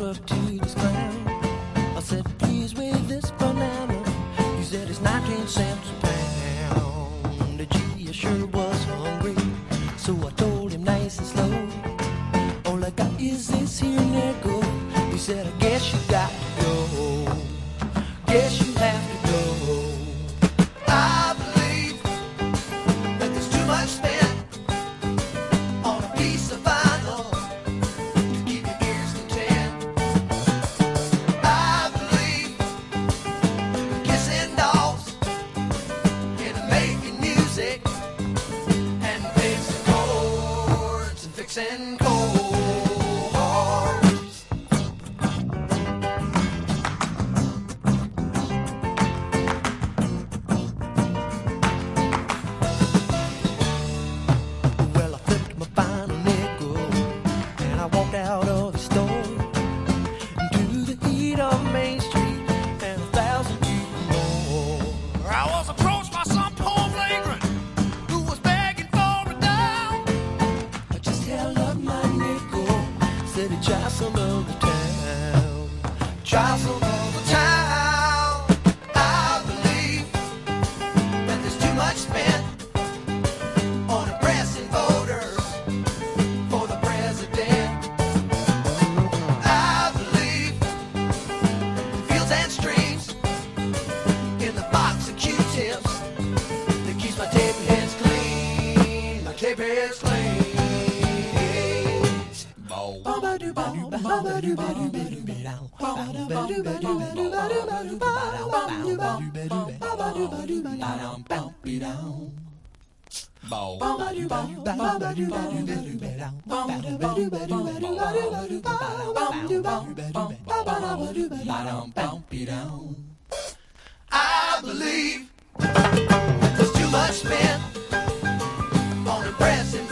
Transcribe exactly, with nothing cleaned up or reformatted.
up to this clown. I said, please weigh this banana. He said, it's nineteen cents a pound. Gee, I sure was hungry, so I told him nice and slow, all I got is this here nickel. He said, I guess you got to go. Guess you have to go. I believe that there's too much spent on a piece of vinyl to keep your ears content. I believe kissing dogs and making music and fixing chords and fixing chords. Out of the store to the heat of Main Street and a thousand people more. I was approached by some poor vagrant who was begging for a dime. I just held up my nickel, said he'd try some of the town, try some of the town. I believe that there's too much spent on oppressing voters for the president. And streams in the box of Q-tips that keeps my tape heads clean, my tape heads clean. I believe there's too much spent on impressing